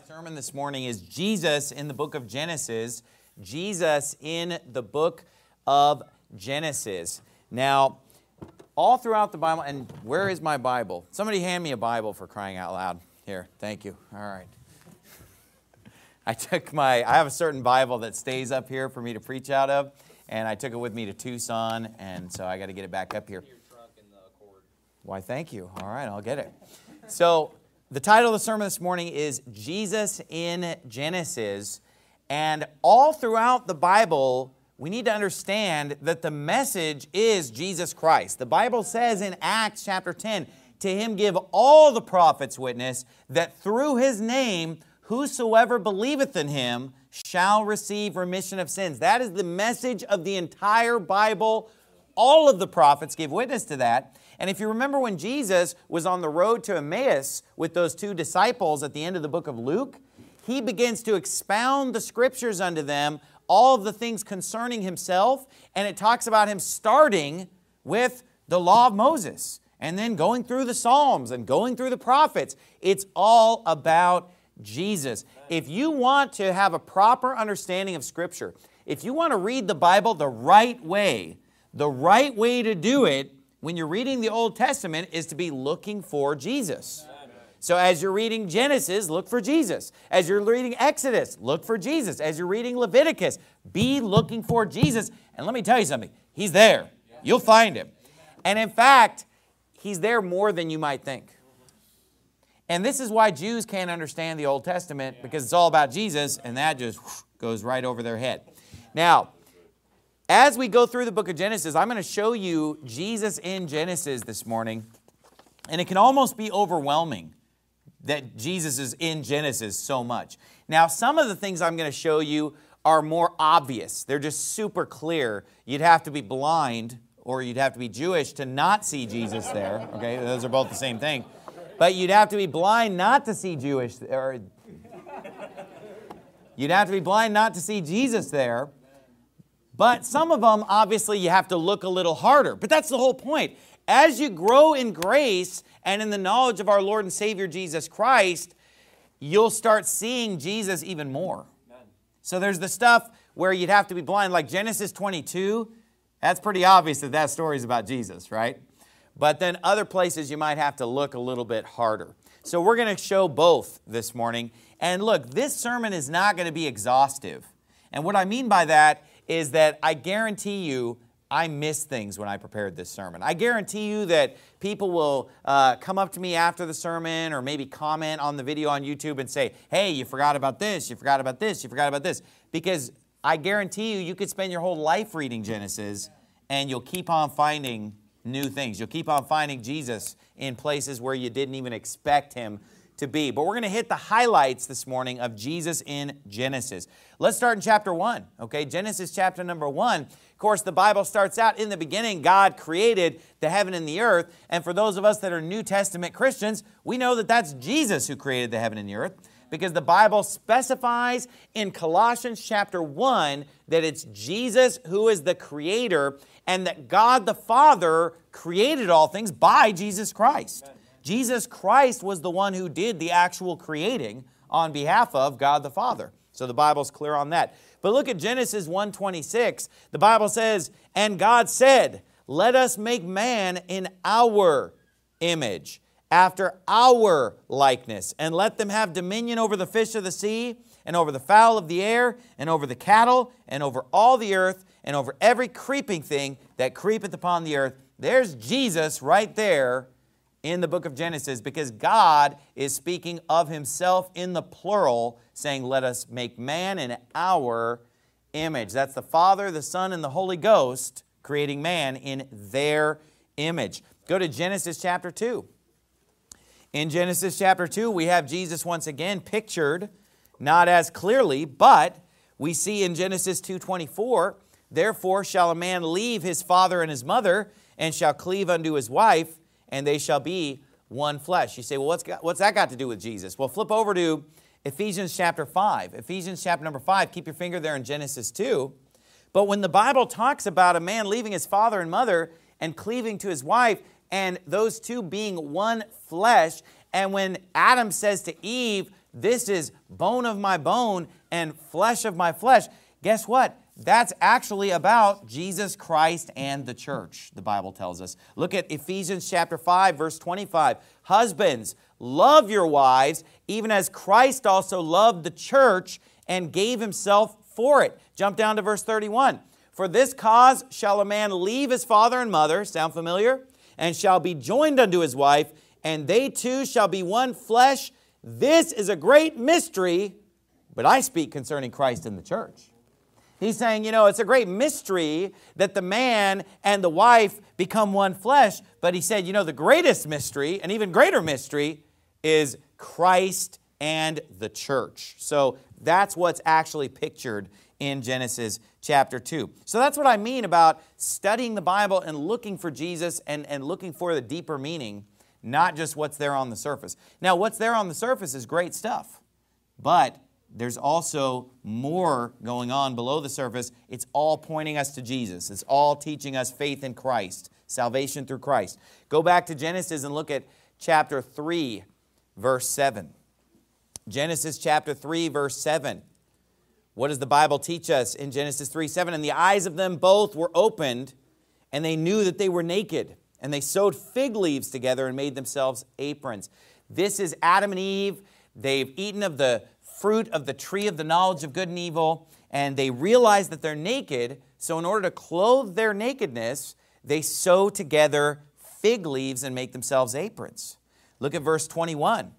Sermon this morning is Jesus in the book of Genesis. Jesus in the book of Genesis. Now, all throughout the Bible, and where is my Bible? Somebody hand me a Bible for crying out loud. Here, thank you. All right. I have a certain Bible that stays up here for me to preach out of, and I took it with me to Tucson, and so I got to get it back up here. Why, thank you. All right, I'll get it. So, the title of the sermon this morning is Jesus in Genesis. And all throughout the Bible, we need to understand that the message is Jesus Christ. The Bible says in Acts chapter 10, "To him give all the prophets witness that through his name, whosoever believeth in him shall receive remission of sins." That is the message of the entire Bible. All of the prophets give witness to that. And if you remember when Jesus was on the road to Emmaus with those two disciples at the end of the book of Luke, he begins to expound the scriptures unto them, all of the things concerning himself, and it talks about him starting with the law of Moses and then going through the Psalms and going through the prophets. It's all about Jesus. If you want to have a proper understanding of Scripture, if you want to read the Bible the right way to do it when you're reading the Old Testament is to be looking for Jesus. So as you're reading Genesis, look for Jesus. As you're reading Exodus, look for Jesus. As you're reading Leviticus, be looking for Jesus. And let me tell you something, He's there. You'll find Him. And in fact, He's there more than you might think. And this is why Jews can't understand the Old Testament, because it's all about Jesus, and that just goes right over their head. Now, as we go through the book of Genesis, I'm going to show you Jesus in Genesis this morning. And it can almost be overwhelming that Jesus is in Genesis so much. Now, some of the things I'm going to show you are more obvious. They're just super clear. You'd have to be blind or you'd have to be Jewish to not see Jesus there. Okay, those are both the same thing. But you'd have to be blind not to see you'd have to be blind not to see Jesus there. But some of them, obviously, you have to look a little harder. But that's the whole point. As you grow in grace and in the knowledge of our Lord and Savior Jesus Christ, you'll start seeing Jesus even more. Amen. So there's the stuff where you'd have to be blind, like Genesis 22. That's pretty obvious that that story is about Jesus, right? But then other places you might have to look a little bit harder. So we're going to show both this morning. And look, this sermon is not going to be exhaustive. And what I mean by that is that I guarantee you I missed things when I prepared this sermon. I guarantee you that people will come up to me after the sermon or maybe comment on the video on YouTube and say, "Hey, you forgot about this, you forgot about this, you forgot about this." Because I guarantee you could spend your whole life reading Genesis and you'll keep on finding new things. You'll keep on finding Jesus in places where you didn't even expect Him to be. But we're going to hit the highlights this morning of Jesus in Genesis. Let's start in chapter 1. Okay, Genesis chapter number 1. Of course, the Bible starts out, in the beginning, God created the heaven and the earth. And for those of us that are New Testament Christians, we know that that's Jesus who created the heaven and the earth, because the Bible specifies in Colossians chapter 1 that it's Jesus who is the creator and that God the Father created all things by Jesus Christ. Amen. Jesus Christ was the one who did the actual creating on behalf of God the Father. So the Bible's clear on that. But look at Genesis 1:26. The Bible says, "And God said, let us make man in our image, after our likeness, and let them have dominion over the fish of the sea, and over the fowl of the air, and over the cattle, and over all the earth, and over every creeping thing that creepeth upon the earth." There's Jesus right there in the book of Genesis, because God is speaking of Himself in the plural, saying, "Let us make man in our image." That's the Father, the Son, and the Holy Ghost creating man in their image. Go to Genesis chapter 2. In Genesis chapter 2, we have Jesus once again pictured, not as clearly, but we see in Genesis 2:24, "Therefore shall a man leave his father and his mother, and shall cleave unto his wife, and they shall be one flesh." You say, well, what's that got to do with Jesus? Well, flip over to Ephesians chapter 5. Ephesians chapter number 5. Keep your finger there in Genesis 2. But when the Bible talks about a man leaving his father and mother and cleaving to his wife, and those two being one flesh, and when Adam says to Eve, this is bone of my bone and flesh of my flesh. Guess what? That's actually about Jesus Christ and the church, the Bible tells us. Look at Ephesians chapter 5, verse 25. Husbands, love your wives, even as Christ also loved the church and gave himself for it. Jump down to verse 31. For this cause shall a man leave his father and mother, sound familiar? And shall be joined unto his wife, and they two shall be one flesh. This is a great mystery, but I speak concerning Christ and the church. He's saying, it's a great mystery that the man and the wife become one flesh. But he said, the greatest mystery, an even greater mystery, is Christ and the church. So that's what's actually pictured in Genesis chapter 2. So that's what I mean about studying the Bible and looking for Jesus and looking for the deeper meaning, not just what's there on the surface. Now, what's there on the surface is great stuff, but there's also more going on below the surface. It's all pointing us to Jesus. It's all teaching us faith in Christ, salvation through Christ. Go back to Genesis and look at chapter 3, verse 7. Genesis chapter 3, verse 7. What does the Bible teach us in Genesis 3:7? And the eyes of them both were opened, and they knew that they were naked. And they sewed fig leaves together and made themselves aprons. This is Adam and Eve. They've eaten of the fruit of the tree of the knowledge of good and evil, and they realize that they're naked. So in order to clothe their nakedness, they sew together fig leaves and make themselves aprons. Look at verse 21.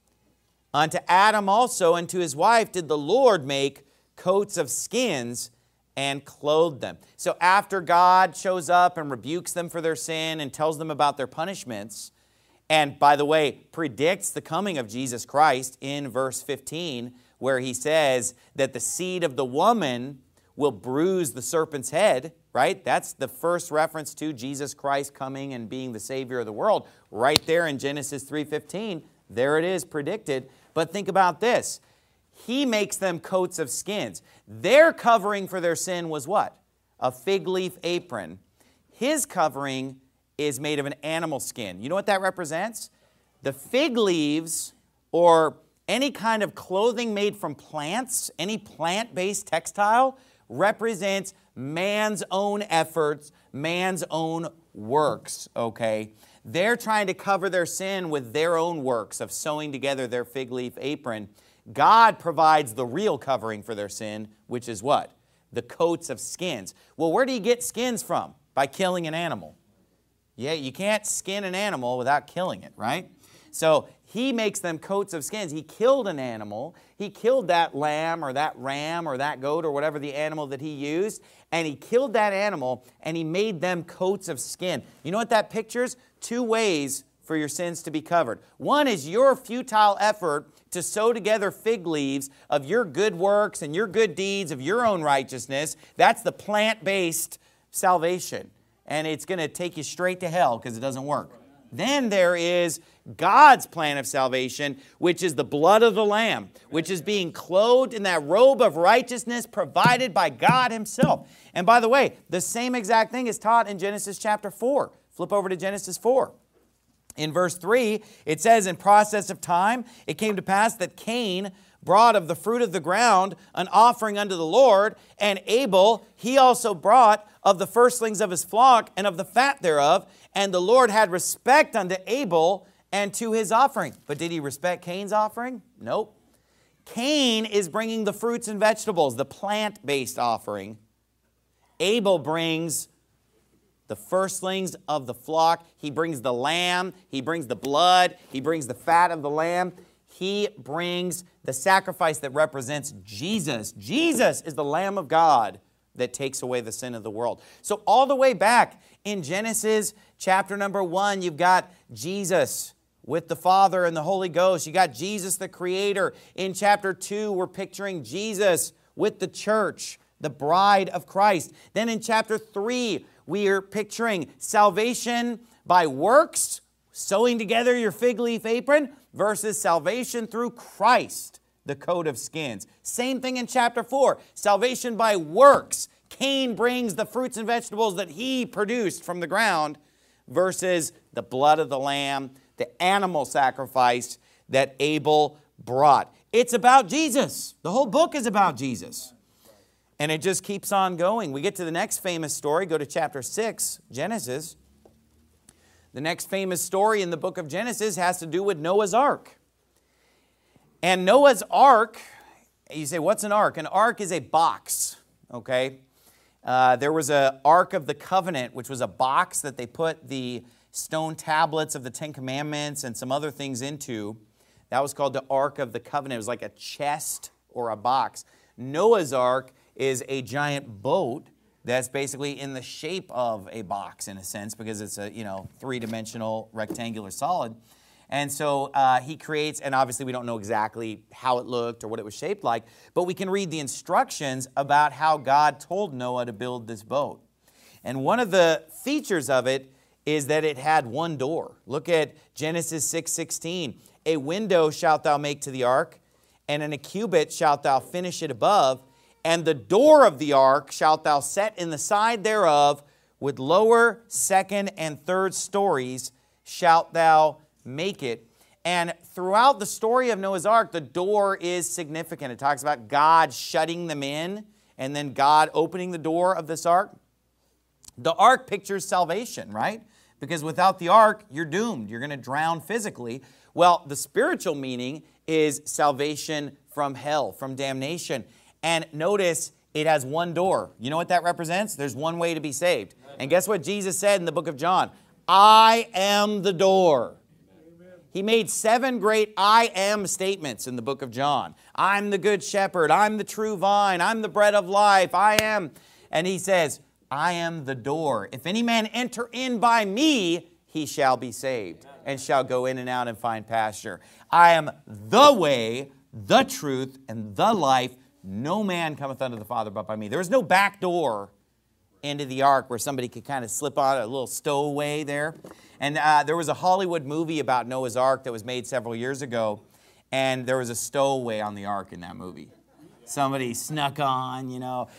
Unto Adam also and to his wife did the Lord make coats of skins and clothed them. So after God shows up and rebukes them for their sin and tells them about their punishments, and by the way, predicts the coming of Jesus Christ in verse 15, where he says that the seed of the woman will bruise the serpent's head, right? That's the first reference to Jesus Christ coming and being the Savior of the world. Right there in Genesis 3:15, there it is predicted. But think about this. He makes them coats of skins. Their covering for their sin was what? A fig leaf apron. His covering is made of an animal skin. You know what that represents? The fig leaves, or any kind of clothing made from plants, any plant-based textile, represents man's own efforts, man's own works, okay? They're trying to cover their sin with their own works of sewing together their fig leaf apron. God provides the real covering for their sin, which is what? The coats of skins. Well, where do you get skins from? By killing an animal. Yeah, you can't skin an animal without killing it, right? So he makes them coats of skins. He killed an animal. He killed that lamb or that ram or that goat or whatever the animal that he used. And he killed that animal and he made them coats of skin. You know what that pictures? Two ways for your sins to be covered. One is your futile effort to sew together fig leaves of your good works and your good deeds of your own righteousness. That's the plant-based salvation. And it's going to take you straight to hell because it doesn't work. Then there is God's plan of salvation, which is the blood of the Lamb, which is being clothed in that robe of righteousness provided by God himself. And by the way, the same exact thing is taught in Genesis chapter 4. Flip over to Genesis 4. In verse 3, it says, in process of time, it came to pass that Cain brought of the fruit of the ground an offering unto the Lord, and Abel he also brought of the firstlings of his flock and of the fat thereof. And the Lord had respect unto Abel and to his offering. But did he respect Cain's offering? Nope. Cain is bringing the fruits and vegetables, the plant-based offering. Abel brings the firstlings of the flock. He brings the lamb. He brings the blood. He brings the fat of the lamb. He brings the sacrifice that represents Jesus. Jesus is the Lamb of God that takes away the sin of the world. So all the way back in Genesis chapter number 1, you've got Jesus with the Father and the Holy Ghost. You got Jesus the Creator. In chapter 2, we're picturing Jesus with the church, the bride of Christ. Then in chapter 3, we are picturing salvation by works, sewing together your fig leaf apron, versus salvation through Christ, the coat of skins. Same thing in chapter 4, salvation by works. Cain brings the fruits and vegetables that he produced from the ground versus the blood of the lamb, the animal sacrifice that Abel brought. It's about Jesus. The whole book is about Jesus. And it just keeps on going. We get to the next famous story. Go to chapter 6, Genesis. The next famous story in the book of Genesis has to do with Noah's Ark. And Noah's Ark, you say, what's an ark? An ark is a box, okay? There was an Ark of the Covenant, which was a box that they put the stone tablets of the Ten Commandments and some other things into. That was called the Ark of the Covenant. It was like a chest or a box. Noah's Ark is a giant boat that's basically in the shape of a box in a sense because it's a three-dimensional rectangular solid. And so he creates, and obviously we don't know exactly how it looked or what it was shaped like, but we can read the instructions about how God told Noah to build this boat. And one of the features of it is that it had one door. Look at Genesis 6:16. A window shalt thou make to the ark, and in a cubit shalt thou finish it above, and the door of the ark shalt thou set in the side thereof, with lower, second, and third stories shalt thou make it. And throughout the story of Noah's Ark, the door is significant. It talks about God shutting them in, and then God opening the door of this ark. The ark pictures salvation, right? Because without the ark, you're doomed. You're going to drown physically. Well, the spiritual meaning is salvation from hell, from damnation. And notice it has one door. You know what that represents? There's one way to be saved. And guess what Jesus said in the book of John? I am the door. Amen. He made 7 great I am statements in the book of John. I'm the good shepherd. I'm the true vine. I'm the bread of life. I am. And he says, I am the door. If any man enter in by me, he shall be saved and shall go in and out and find pasture. I am the way, the truth, and the life. No man cometh unto the Father but by me. There is no back door into the ark where somebody could kind of slip on a little stowaway there. And there was a Hollywood movie about Noah's Ark that was made several years ago, and there was a stowaway on the ark in that movie. Somebody snuck on,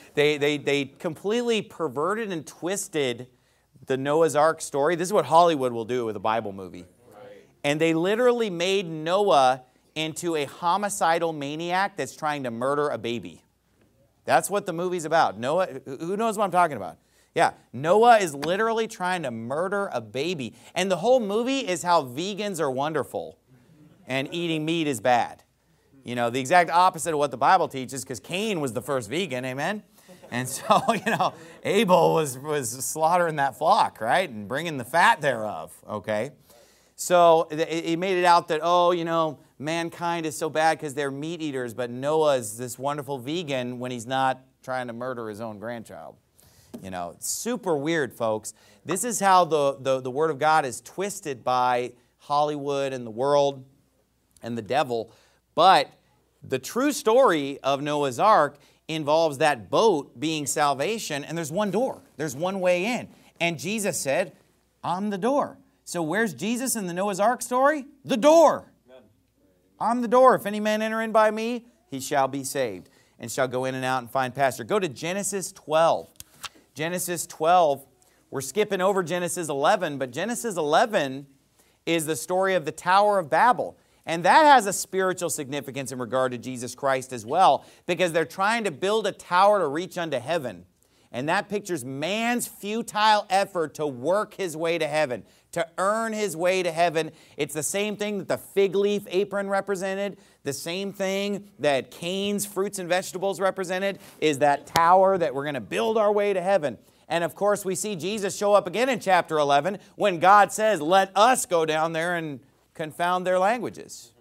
They completely perverted and twisted the Noah's Ark story. This is what Hollywood will do with a Bible movie. Right. And they literally made Noah into a homicidal maniac that's trying to murder a baby. That's what the movie's about. Noah, who knows what I'm talking about? Yeah, Noah is literally trying to murder a baby. And the whole movie is how vegans are wonderful and eating meat is bad. The exact opposite of what the Bible teaches, because Cain was the first vegan, amen? And so, Abel was slaughtering that flock, right? And bringing the fat thereof, okay? So he made it out that, mankind is so bad because they're meat eaters, but Noah is this wonderful vegan when he's not trying to murder his own grandchild. It's super weird, folks. This is how the Word of God is twisted by Hollywood and the world and the devil. But the true story of Noah's Ark involves that boat being salvation, and there's one door. There's one way in. And Jesus said, I'm the door. So where's Jesus in the Noah's Ark story? The door. I'm the door. If any man enter in by me, he shall be saved and shall go in and out and find pasture. Go to Genesis 12. Genesis 12, we're skipping over Genesis 11, but Genesis 11 is the story of the Tower of Babel. And that has a spiritual significance in regard to Jesus Christ as well, because they're trying to build a tower to reach unto heaven. And that pictures man's futile effort to work his way to heaven, to earn his way to heaven. It's the same thing that the fig leaf apron represented. The same thing that Cain's fruits and vegetables represented is that tower that we're going to build our way to heaven. And of course, we see Jesus show up again in chapter 11 when God says, let us go down there and confound their languages.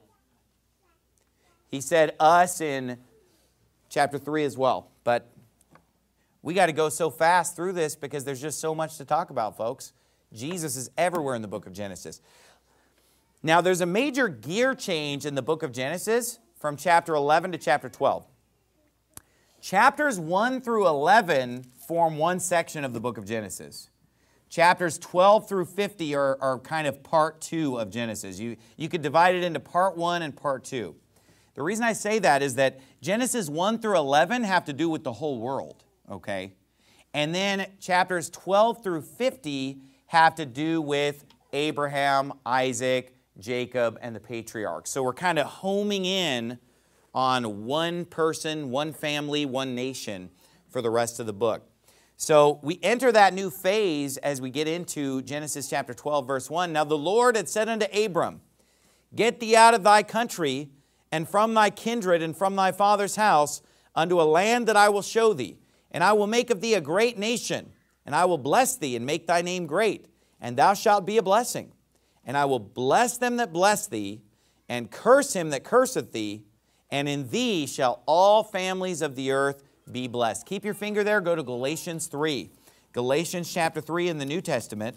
He said us in chapter 3 as well. But we got to go so fast through this because there's just so much to talk about, folks. Jesus is everywhere in the book of Genesis. Now, there's a major gear change in the book of Genesis from chapter 11 to chapter 12. Chapters 1 through 11 form one section of the book of Genesis. Chapters 12 through 50 are kind of part 2 of Genesis. You could divide it into part 1 and part 2. The reason I say that is that Genesis 1 through 11 have to do with the whole world. Okay, and then chapters 12 through 50 have to do with Abraham, Isaac, Jacob, and the patriarchs. So we're kind of homing in on one person, one family, one nation for the rest of the book. So we enter that new phase as we get into Genesis chapter 12, verse 1. Now the Lord had said unto Abram, get thee out of thy country, and from thy kindred, and from thy father's house, unto a land that I will show thee. And I will make of thee a great nation, and I will bless thee, and make thy name great, and thou shalt be a blessing. And I will bless them that bless thee, and curse him that curseth thee, and in thee shall all families of the earth be blessed. Keep your finger there. Go to Galatians 3. Galatians chapter 3 in the New Testament.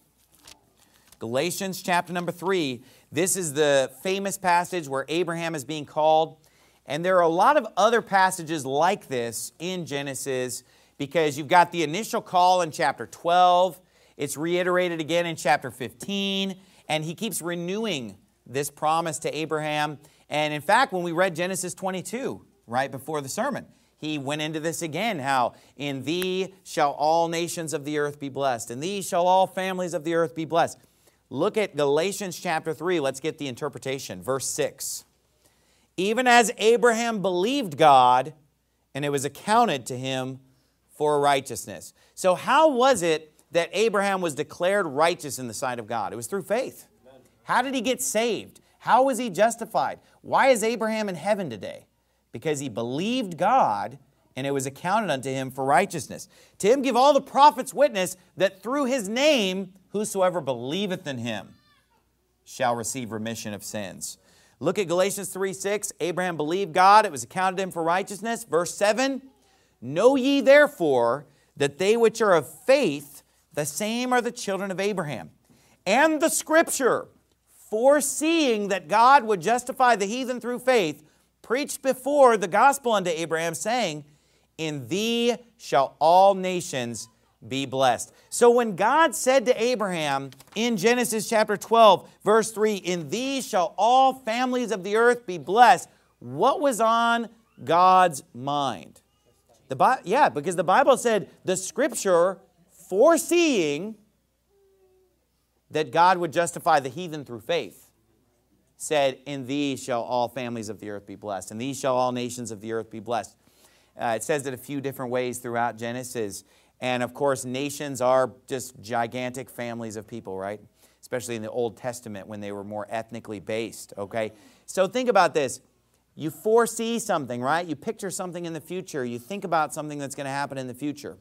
Galatians chapter number 3. This is the famous passage where Abraham is being called. And there are a lot of other passages like this in Genesis, because you've got the initial call in chapter 12. It's reiterated again in chapter 15. And he keeps renewing this promise to Abraham. And in fact, when we read Genesis 22, right before the sermon, he went into this again, how in thee shall all nations of the earth be blessed. In thee shall all families of the earth be blessed. Look at Galatians chapter 3. Let's get the interpretation. Verse 6. Even as Abraham believed God, and it was accounted to him for righteousness. So how was it that Abraham was declared righteous in the sight of God? It was through faith. Amen. How did he get saved? How was he justified? Why is Abraham in heaven today? Because he believed God, and it was accounted unto him for righteousness. To him give all the prophets witness that through his name whosoever believeth in him shall receive remission of sins. Look at Galatians 3:6. Abraham believed God, it was accounted him for righteousness. Verse 7. Know ye therefore that they which are of faith, the same are the children of Abraham. And the Scripture, foreseeing that God would justify the heathen through faith, preached before the gospel unto Abraham, saying, in thee shall all nations be blessed. So when God said to Abraham in Genesis chapter 12, verse 3, in thee shall all families of the earth be blessed, what was on God's mind? Because the Bible said the Scripture, foreseeing that God would justify the heathen through faith, said, in thee shall all families of the earth be blessed. In thee shall all nations of the earth be blessed. It says it a few different ways throughout Genesis. And of course, nations are just gigantic families of people, right? Especially in the Old Testament when they were more ethnically based, okay? So think about this. You foresee something, right? You picture something in the future. You think about something that's going to happen in the future.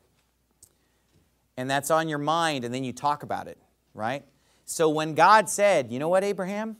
And that's on your mind, and then you talk about it, right? So when God said, you know what, Abraham?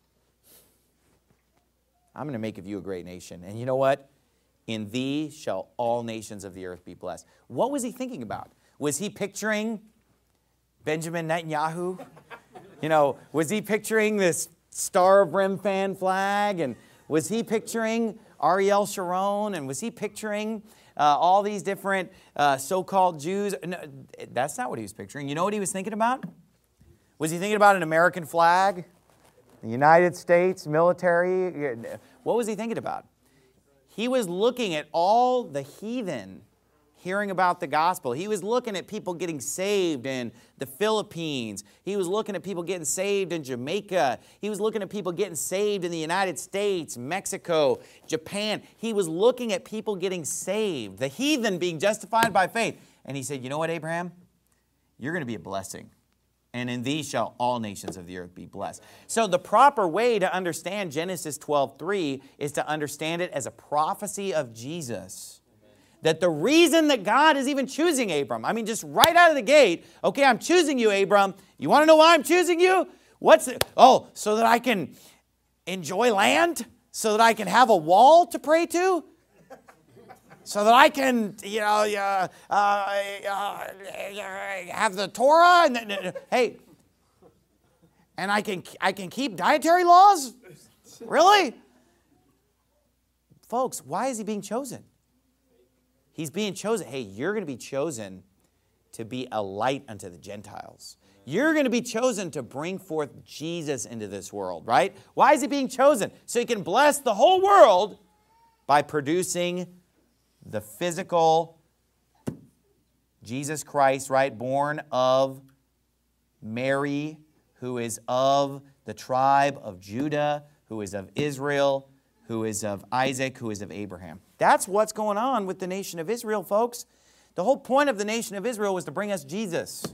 I'm going to make of you a great nation. And you know what? In thee shall all nations of the earth be blessed. What was he thinking about? Was he picturing Benjamin Netanyahu? You know, was he picturing this Star of Remphan flag? And was he picturing Ariel Sharon? And was he picturing all these different so-called Jews? No, that's not what he was picturing. You know what he was thinking about? Was he thinking about an American flag? The United States military? What was he thinking about? He was looking at all the heathen hearing about the gospel. He was looking at people getting saved in the Philippines. He was looking at people getting saved in Jamaica. He was looking at people getting saved in the United States, Mexico, Japan. He was looking at people getting saved, the heathen being justified by faith. And he said, you know what, Abraham? You're going to be a blessing. And in thee shall all nations of the earth be blessed. So the proper way to understand Genesis 12:3 is to understand it as a prophecy of Jesus. That the reason that God is even choosing Abram, I mean, just right out of the gate, okay, I'm choosing you, Abram. You want to know why I'm choosing you? So that I can enjoy land? So that I can have a wall to pray to? So that I can, have the Torah, and I can keep dietary laws? Really? Folks, why is he being chosen? He's being chosen. Hey, you're going to be chosen to be a light unto the Gentiles. You're going to be chosen to bring forth Jesus into this world, right? Why is he being chosen? So he can bless the whole world by producing the physical Jesus Christ, right? Born of Mary, who is of the tribe of Judah, who is of Israel, who is of Isaac, who is of Abraham. That's what's going on with the nation of Israel, folks. The whole point of the nation of Israel was to bring us Jesus.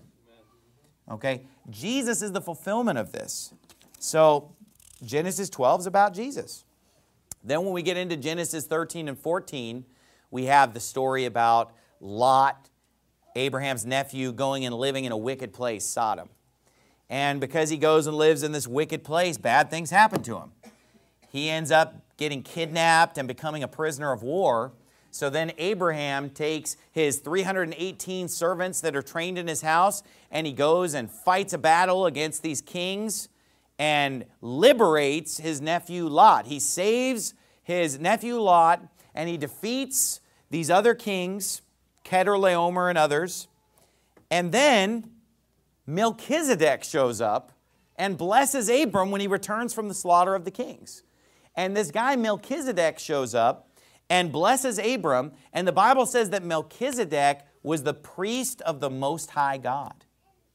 Okay? Jesus is the fulfillment of this. So Genesis 12 is about Jesus. Then when we get into Genesis 13 and 14, we have the story about Lot, Abraham's nephew, going and living in a wicked place, Sodom. And because he goes and lives in this wicked place, bad things happen to him. He ends up getting kidnapped and becoming a prisoner of war. So then Abraham takes his 318 servants that are trained in his house, and he goes and fights a battle against these kings and liberates his nephew Lot. He saves his nephew Lot, and he defeats these other kings, Kedorlaomer and others. And then Melchizedek shows up and blesses Abram when he returns from the slaughter of the kings. And this guy Melchizedek shows up and blesses Abram, and the Bible says that Melchizedek was the priest of the Most High God.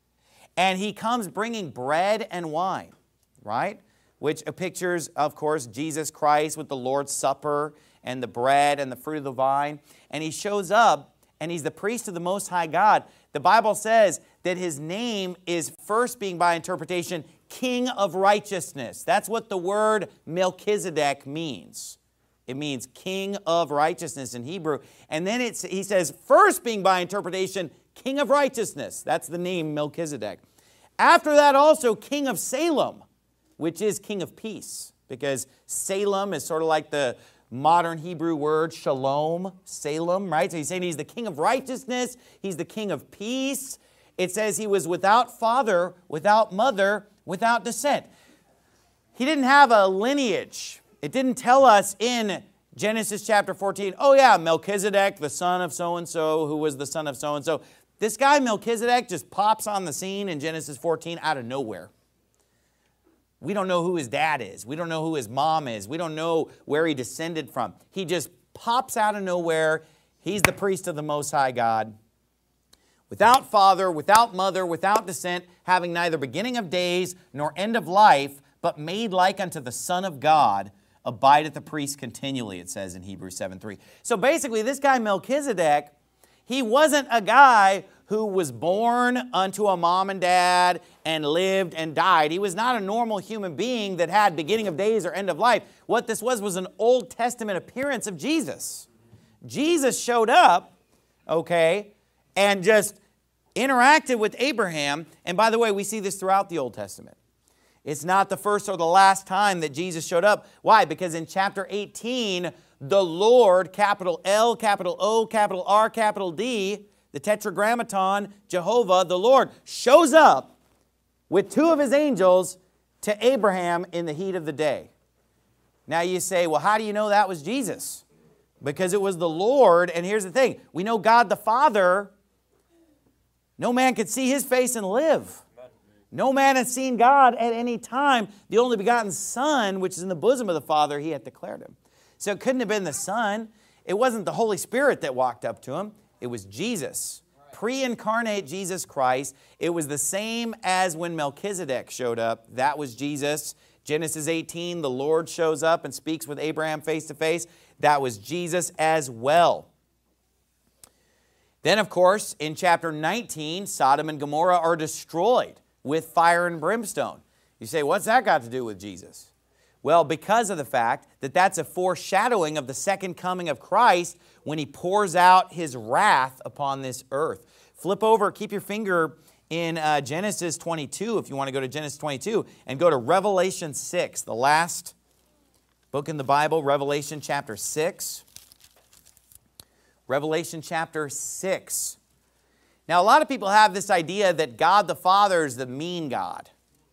And he comes bringing bread and wine, right? Which pictures, of course, Jesus Christ with the Lord's Supper and the bread and the fruit of the vine. And he shows up, and he's the priest of the Most High God. The Bible says that his name is first being, by interpretation, King of Righteousness. That's what the word Melchizedek means. It means King of Righteousness in Hebrew. And then he says, first being by interpretation, King of Righteousness. That's the name Melchizedek. After that also, King of Salem, which is King of Peace. Because Salem is sort of like the modern Hebrew word shalom, Salem, right? So he's saying he's the King of Righteousness. He's the King of Peace. It says he was without father, without mother, without descent. He didn't have a lineage. It didn't tell us in Genesis chapter 14, oh yeah, Melchizedek, the son of so-and-so, who was the son of so-and-so. This guy Melchizedek just pops on the scene in Genesis 14 out of nowhere. We don't know who his dad is. We don't know who his mom is. We don't know where he descended from. He just pops out of nowhere. He's the priest of the Most High God. Without father, without mother, without descent, having neither beginning of days nor end of life, but made like unto the Son of God, abideth the priest continually, it says in Hebrews 7:3. So basically, this guy Melchizedek, he wasn't a guy who was born unto a mom and dad and lived and died. He was not a normal human being that had beginning of days or end of life. What this was an Old Testament appearance of Jesus. Jesus showed up, okay, and just interacted with Abraham. And by the way, we see this throughout the Old Testament. It's not the first or the last time that Jesus showed up. Why? Because in chapter 18, the Lord, capital L, capital O, capital R, capital D, the Tetragrammaton, Jehovah, the Lord, shows up with two of his angels to Abraham in the heat of the day. Now you say, well, how do you know that was Jesus? Because it was the Lord, and here's the thing. We know God the Father, no man could see his face and live. No man has seen God at any time. The only begotten Son, which is in the bosom of the Father, he hath declared him. So it couldn't have been the Son. It wasn't the Holy Spirit that walked up to him. It was Jesus. Pre-incarnate Jesus Christ. It was the same as when Melchizedek showed up. That was Jesus. Genesis 18, the Lord shows up and speaks with Abraham face to face. That was Jesus as well. Then, of course, in chapter 19, Sodom and Gomorrah are destroyed with fire and brimstone. You say, what's that got to do with Jesus? Well, because of the fact that that's a foreshadowing of the second coming of Christ when he pours out his wrath upon this earth. Flip over, keep your finger in Genesis 22, if you want to go to Genesis 22, and go to Revelation 6, the last book in the Bible, Revelation chapter 6. Revelation chapter 6. Now, a lot of people have this idea that God the Father is the mean God,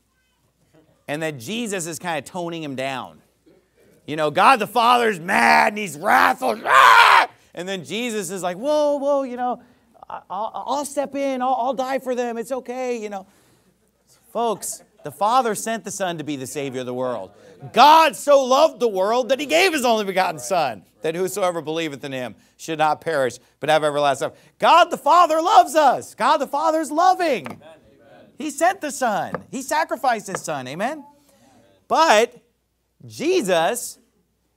and that Jesus is kind of toning him down. You know, God the Father's mad and he's wrathful, and then Jesus is like, whoa, you know, I'll step in, I'll die for them, it's okay, you know. Folks, the Father sent the Son to be the Savior of the world. God so loved the world that he gave his only begotten Son, that whosoever believeth in him should not perish, but have everlasting life. God the Father loves us. God the Father is loving. Amen. He sent the Son. He sacrificed his Son. Amen? But Jesus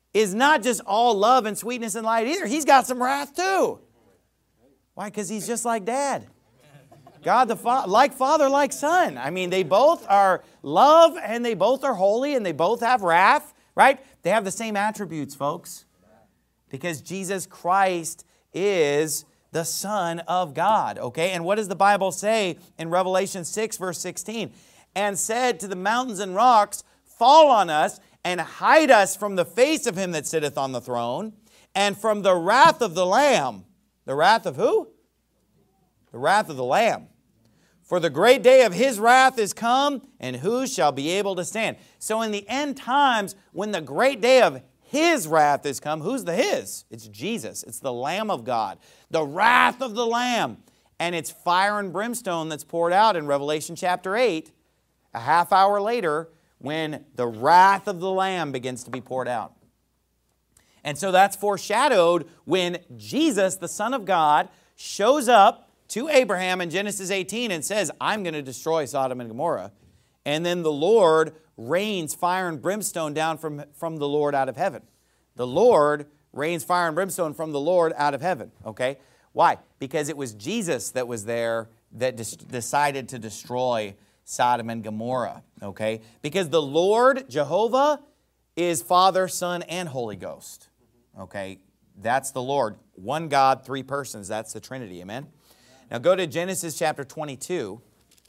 is not just all love and sweetness and light either. He's got some wrath too. Why? Because he's just like Dad. God the Father, like Father, like Son. I mean, they both are love and they both are holy and they both have wrath, right? They have the same attributes, folks. Because Jesus Christ is the Son of God, okay? And what does the Bible say in Revelation 6, verse 16? And said to the mountains and rocks, fall on us and hide us from the face of him that sitteth on the throne and from the wrath of the Lamb. The wrath of who? The wrath of the Lamb. For the great day of his wrath is come, and who shall be able to stand? So in the end times, when the great day of his wrath is come, who's the his? It's Jesus. It's the Lamb of God. The wrath of the Lamb. And it's fire and brimstone that's poured out in Revelation chapter 8, a half hour later, when the wrath of the Lamb begins to be poured out. And so that's foreshadowed when Jesus, the Son of God, shows up to Abraham in Genesis 18 and says, I'm going to destroy Sodom and Gomorrah. And then the Lord rains fire and brimstone down from the Lord out of heaven. The Lord rains fire and brimstone from the Lord out of heaven. Okay? Why? Because it was Jesus that was there that decided to destroy Sodom and Gomorrah. Okay? Because the Lord, Jehovah, is Father, Son, and Holy Ghost. Okay? That's the Lord. One God, three persons. That's the Trinity. Amen? Now go to Genesis chapter 22.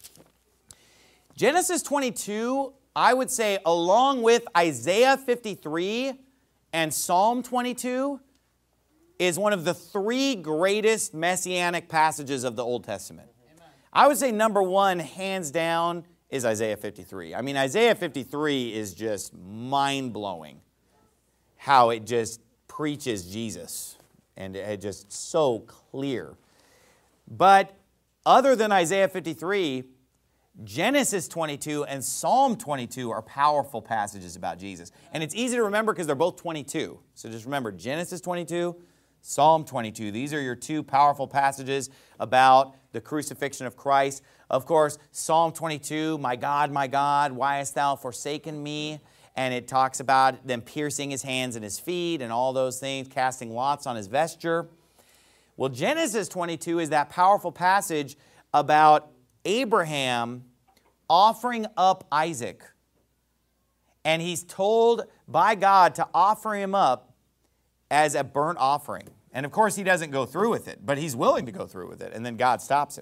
Genesis 22, I would say, along with Isaiah 53 and Psalm 22, is one of the three greatest messianic passages of the Old Testament. Amen. I would say number one, hands down, is Isaiah 53. I mean, Isaiah 53 is just mind-blowing how it just preaches Jesus, and it's just so clear. But other than Isaiah 53, Genesis 22 and Psalm 22 are powerful passages about Jesus. And it's easy to remember because they're both 22. So just remember, Genesis 22, Psalm 22. These are your two powerful passages about the crucifixion of Christ. Of course, Psalm 22, my God, why hast thou forsaken me? And it talks about them piercing his hands and his feet and all those things, casting lots on his vesture. Well, Genesis 22 is that powerful passage about Abraham offering up Isaac. And he's told by God to offer him up as a burnt offering. And of course, he doesn't go through with it, but he's willing to go through with it. And then God stops him.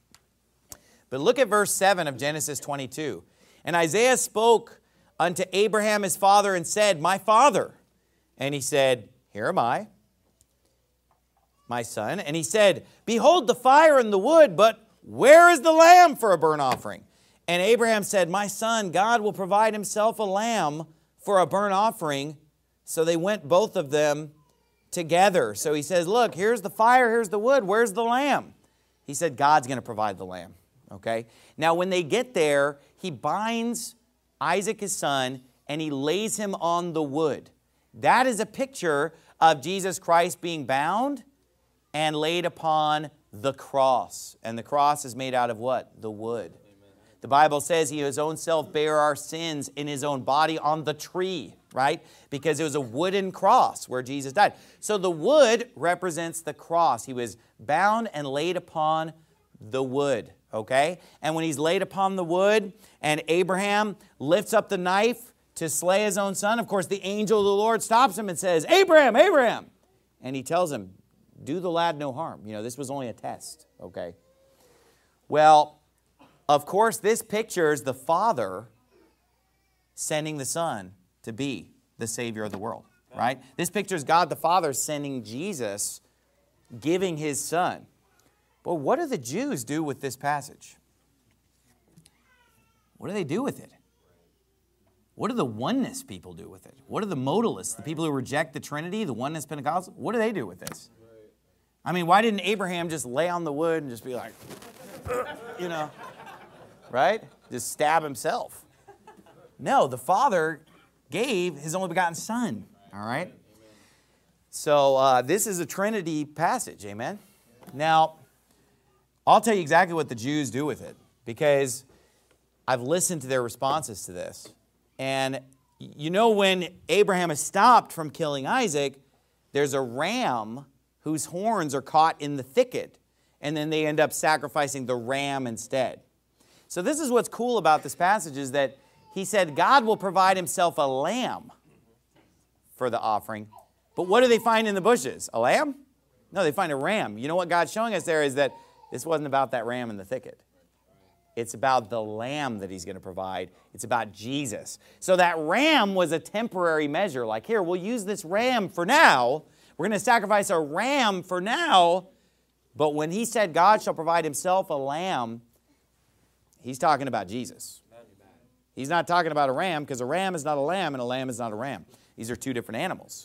But look at verse 7 of Genesis 22. And Isaiah spoke unto Abraham his father and said, my father. And he said, here am I, my son. And he said, behold the fire and the wood, but where is the lamb for a burnt offering? And Abraham said, my son, God will provide himself a lamb for a burnt offering. So they went both of them together. So he says, look, here's the fire, here's the wood, where's the lamb? He said, God's going to provide the lamb. Okay? Now when they get there, he binds Isaac his son and he lays him on the wood. That is a picture of Jesus Christ being bound and laid upon the cross. And the cross is made out of what? The wood. Amen. The Bible says he his own self bare our sins in his own body on the tree, right? Because it was a wooden cross where Jesus died. So the wood represents the cross. He was bound and laid upon the wood, okay? And when he's laid upon the wood and Abraham lifts up the knife to slay his own son, of course, the angel of the Lord stops him and says, Abraham, Abraham. And he tells him, do the lad no harm. You know, this was only a test, okay? Well, of course, this pictures the Father sending the Son to be the Savior of the world, right? This pictures God the Father sending Jesus, giving his Son. But what do the Jews do with this passage? What do they do with it? What do the oneness people do with it? What do the modalists, the people who reject the Trinity, the oneness Pentecostals, what do they do with this? I mean, why didn't Abraham just lay on the wood and just be like, you know, right? Just stab himself. No, the Father gave his only begotten Son, all right? So this is a Trinity passage, amen? Now, I'll tell you exactly what the Jews do with it because I've listened to their responses to this. And You know, when Abraham is stopped from killing Isaac, there's a ram whose horns are caught in the thicket, and then they end up sacrificing the ram instead. So this is what's cool about this passage, is that he said God will provide himself a lamb for the offering. But what do they find in the bushes? A lamb? No, they find a ram. You know what God's showing us there is that this wasn't about that ram in the thicket. It's about the lamb that he's going to provide. It's about Jesus. So that ram was a temporary measure. Like, here, we'll use this ram for now. We're going to sacrifice a ram for now. But when he said God shall provide himself a lamb, he's talking about Jesus. He's not talking about a ram, because a ram is not a lamb and a lamb is not a ram. These are two different animals.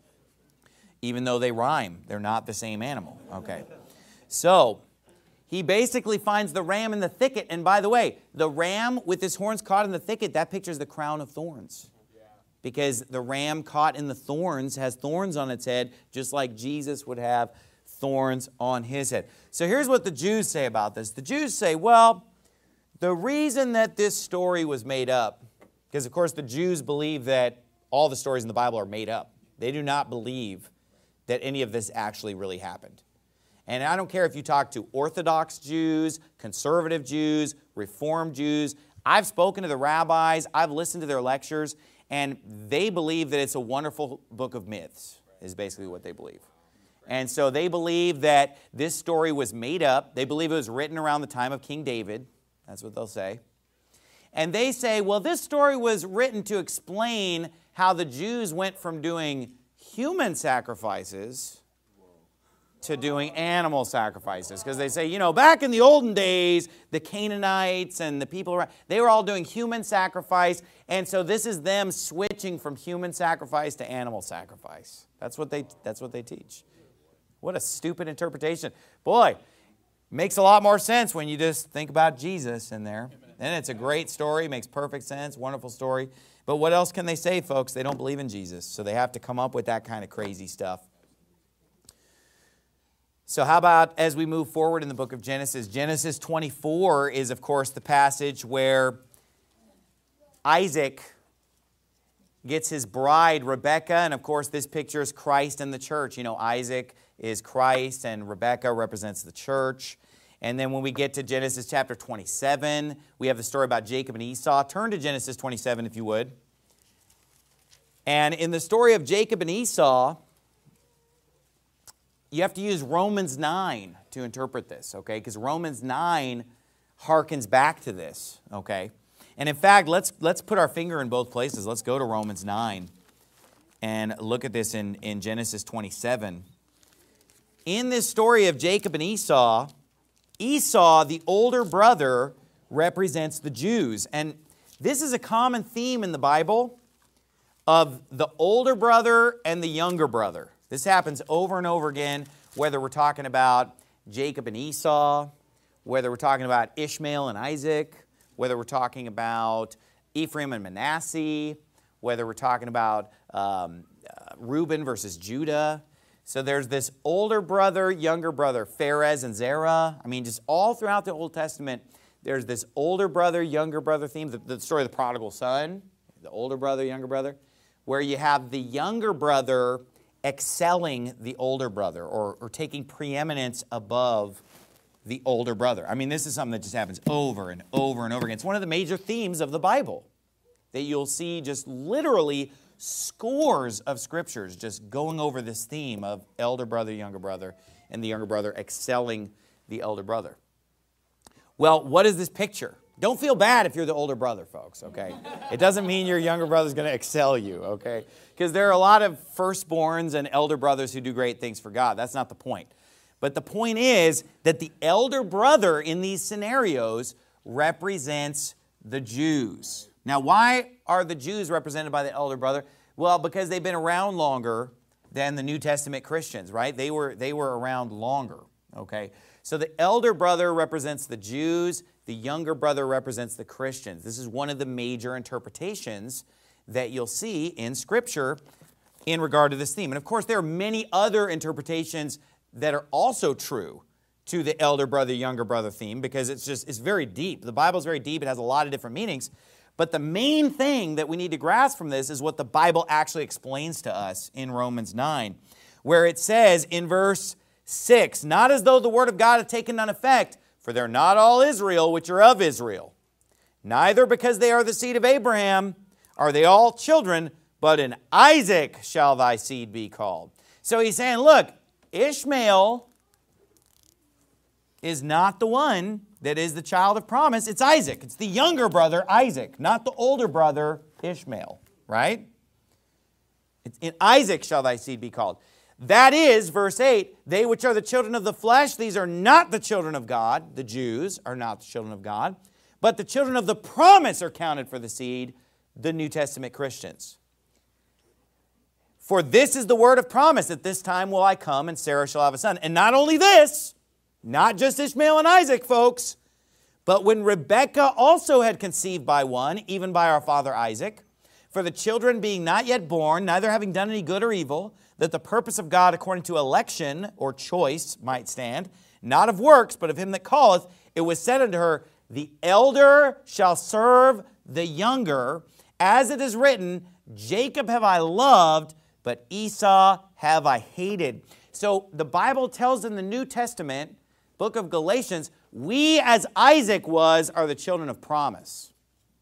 Even though they rhyme, they're not the same animal. Okay. So he basically finds the ram in the thicket. And by the way, the ram with his horns caught in the thicket, that pictures the crown of thorns. Because the ram caught in the thorns has thorns on its head, just like Jesus would have thorns on his head. So here's what the Jews say about this. The Jews say, well, the reason that this story was made up, because of course the Jews believe that all the stories in the Bible are made up. They do not believe that any of this actually really happened. And I don't care if you talk to Orthodox Jews, conservative Jews, Reformed Jews. I've spoken to the rabbis. I've listened to their lectures. And they believe that it's a wonderful book of myths, is basically what they believe. And so they believe that this story was made up. They believe it was written around the time of King David. That's what they'll say. And they say, well, this story was written to explain how the Jews went from doing human sacrifices to doing animal sacrifices. Because they say, you know, back in the olden days, the Canaanites and the people around, they were all doing human sacrifice. And so this is them switching from human sacrifice to animal sacrifice. That's what they teach. What a stupid interpretation. Boy, makes a lot more sense when you just think about Jesus in there. And it's a great story, makes perfect sense, wonderful story. But what else can they say, folks? They don't believe in Jesus, so they have to come up with that kind of crazy stuff. So how about as we move forward in the book of Genesis? Genesis 24 is, of course, the passage where Isaac gets his bride, Rebekah, and of course this pictures Christ and the church. You know, Isaac is Christ and Rebekah represents the church. And then when we get to Genesis chapter 27, we have the story about Jacob and Esau. Turn to Genesis 27 if you would. And in the story of Jacob and Esau, you have to use Romans 9 to interpret this, okay? Because Romans 9 harkens back to this, okay? And in fact, let's put our finger in both places. Let's go to Romans 9 and look at this in Genesis 27. In this story of Jacob and Esau, Esau, the older brother, represents the Jews. And this is a common theme in the Bible of the older brother and the younger brother. This happens over and over again, whether we're talking about Jacob and Esau, whether we're talking about Ishmael and Isaac, whether we're talking about Ephraim and Manasseh, whether we're talking about Reuben versus Judah. So there's this older brother, younger brother, Pharez and Zerah. I mean, just all throughout the Old Testament, there's this older brother, younger brother theme. The story of the prodigal son, the older brother, younger brother, where you have the younger brother excelling the older brother or taking preeminence above the older brother. I mean, this is something that just happens over and over and over again. It's one of the major themes of the Bible that you'll see just literally scores of scriptures just going over this theme of elder brother, and the younger brother excelling the elder brother. Well, what is this picture? Don't feel bad if you're the older brother, folks, okay? It doesn't mean your younger brother's going to excel you, okay? Because there are a lot of firstborns and elder brothers who do great things for God. That's not the point. But the point is that the elder brother in these scenarios represents the Jews. Now, why are the Jews represented by the elder brother? Well, because they've been around longer than the New Testament Christians, right? They were around longer, okay? So the elder brother represents the Jews. The younger brother represents the Christians. This is one of the major interpretations that you'll see in Scripture in regard to this theme. And of course, there are many other interpretations that are also true to the elder brother, younger brother theme because it's very deep. The Bible's very deep. It has a lot of different meanings. But the main thing that we need to grasp from this is what the Bible actually explains to us in Romans 9, where it says in verse 6, not as though the word of God had taken none effect, for they're not all Israel which are of Israel. Neither because they are the seed of Abraham are they all children, but in Isaac shall thy seed be called. So he's saying, look, Ishmael is not the one that is the child of promise. It's Isaac. It's the younger brother, Isaac, not the older brother, Ishmael, right? In Isaac shall thy seed be called. That is, verse 8, they which are the children of the flesh, these are not the children of God. The Jews are not the children of God. But the children of the promise are counted for the seed, the New Testament Christians. For this is the word of promise, at this time will I come, and Sarah shall have a son. And not only this, not just Ishmael and Isaac, folks, but when Rebekah also had conceived by one, even by our father Isaac, for the children being not yet born, neither having done any good or evil, that the purpose of God according to election or choice might stand, not of works, but of him that calleth, it was said unto her, the elder shall serve the younger. As it is written, Jacob have I loved, but Esau have I hated. So the Bible tells in the New Testament, book of Galatians, we as Isaac was are the children of promise.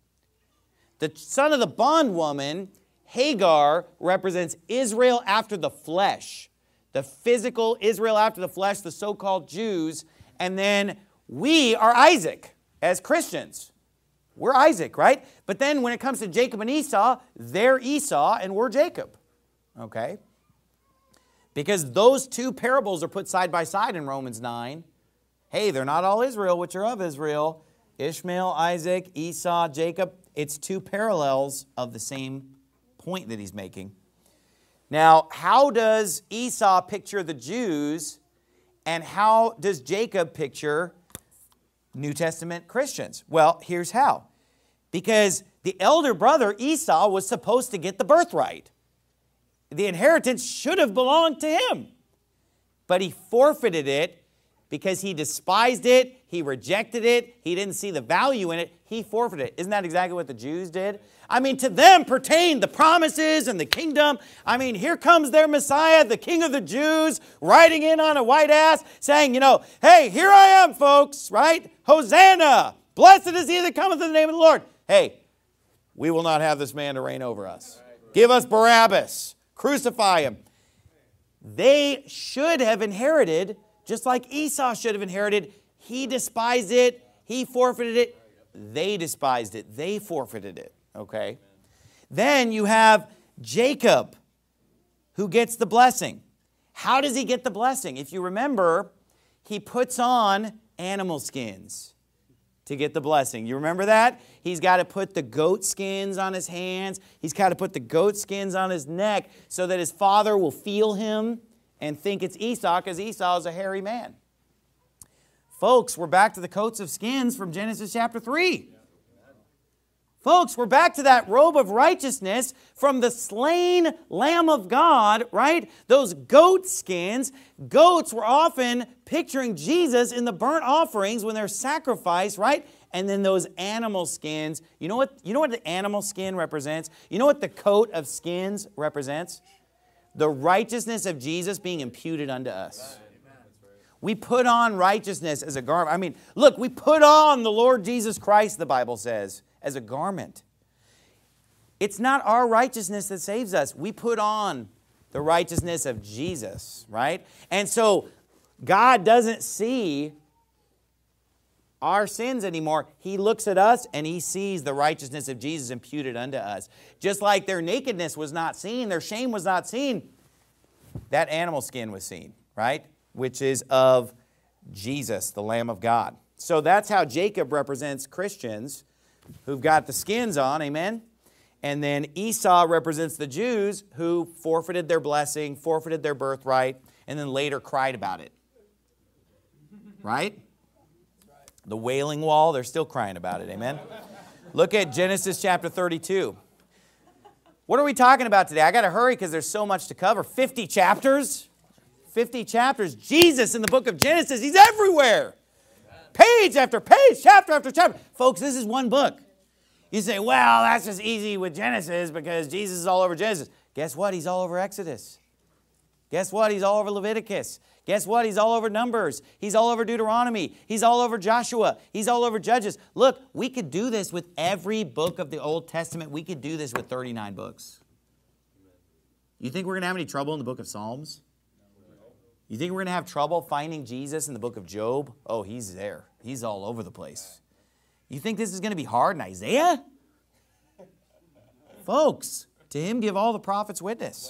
The son of the bondwoman, Hagar, represents Israel after the flesh. The physical Israel after the flesh, the so-called Jews. And then we are Isaac as Christians. We're Isaac, right? But then when it comes to Jacob and Esau, they're Esau and we're Jacob. Okay? Because those two parables are put side by side in Romans 9. Hey, they're not all Israel, which are of Israel. Ishmael, Isaac, Esau, Jacob. It's two parallels of the same point that he's making. Now, how does Esau picture the Jews, and how does Jacob picture New Testament Christians? Well, here's how. Because the elder brother, Esau, was supposed to get the birthright. The inheritance should have belonged to him. But he forfeited it because he despised it, he rejected it, he didn't see the value in it, he forfeited it. Isn't that exactly what the Jews did? I mean, to them pertained the promises and the kingdom. I mean, here comes their Messiah, the King of the Jews, riding in on a white ass, saying, you know, hey, here I am, folks, right? Hosanna! Blessed is he that cometh in the name of the Lord. Hey, we will not have this man to reign over us. Give us Barabbas. Crucify him. They should have inherited, just like Esau should have inherited. He despised it. He forfeited it. They despised it. They forfeited it. Okay? Then you have Jacob, who gets the blessing. How does he get the blessing? If you remember, he puts on animal skins to get the blessing. You remember that? He's got to put the goat skins on his hands. He's got to put the goat skins on his neck so that his father will feel him and think it's Esau, because Esau is a hairy man. Folks, we're back to the coats of skins from Genesis chapter 3. Folks, we're back to that robe of righteousness from the slain Lamb of God, right? Those goat skins. Goats were often picturing Jesus in the burnt offerings when they're sacrificed, right? And then those animal skins. You know what the animal skin represents? You know what the coat of skins represents? The righteousness of Jesus being imputed unto us. We put on righteousness as a garment. I mean, look, we put on the Lord Jesus Christ, the Bible says, as a garment. It's not our righteousness that saves us. We put on the righteousness of Jesus, right? And so God doesn't see our sins anymore. He looks at us and he sees the righteousness of Jesus imputed unto us. Just like their nakedness was not seen, their shame was not seen, that animal skin was seen, right? Which is of Jesus, the Lamb of God. So that's how Jacob represents Christians who've got the skins on, amen? And then Esau represents the Jews who forfeited their blessing, forfeited their birthright, and then later cried about it. Right? The Wailing Wall, they're still crying about it, amen? Look at Genesis chapter 32. What are we talking about today? I got to hurry because there's so much to cover. 50 chapters. 50 chapters. Jesus in the book of Genesis, he's everywhere. Page after page, chapter after chapter. Folks, this is one book. You say, well, that's just easy with Genesis because Jesus is all over Genesis. Guess what? He's all over Exodus. Guess what? He's all over Leviticus. Guess what? He's all over Numbers. He's all over Deuteronomy. He's all over Joshua. He's all over Judges. Look, we could do this with every book of the Old Testament. We could do this with 39 books. You think we're going to have any trouble in the book of Psalms? You think we're going to have trouble finding Jesus in the book of Job? Oh, he's there. He's all over the place. You think this is going to be hard in Isaiah? Folks, to him give all the prophets witness.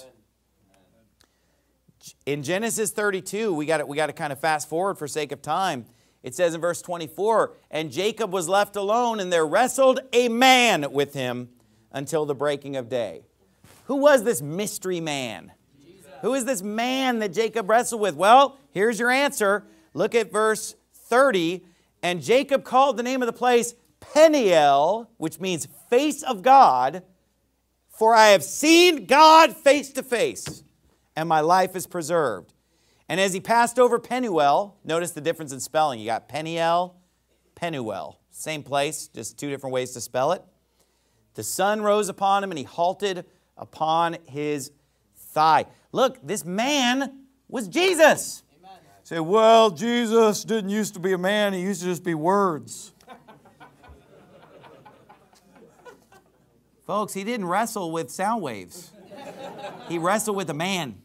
In Genesis 32, we got to kind of fast forward for sake of time. It says in verse 24, and Jacob was left alone, and there wrestled a man with him until the breaking of day. Who was this mystery man? Jesus. Who is this man that Jacob wrestled with? Well, here's your answer. Look at verse 30. And Jacob called the name of the place Peniel, which means face of God, for I have seen God face to face, and my life is preserved. And as he passed over Penuel, notice the difference in spelling. You got Peniel, Penuel. Same place, just two different ways to spell it. The sun rose upon him, and he halted upon his thigh. Look, this man was Jesus. Say, well, Jesus didn't used to be a man. He used to just be words. Folks, he didn't wrestle with sound waves. He wrestled with a man.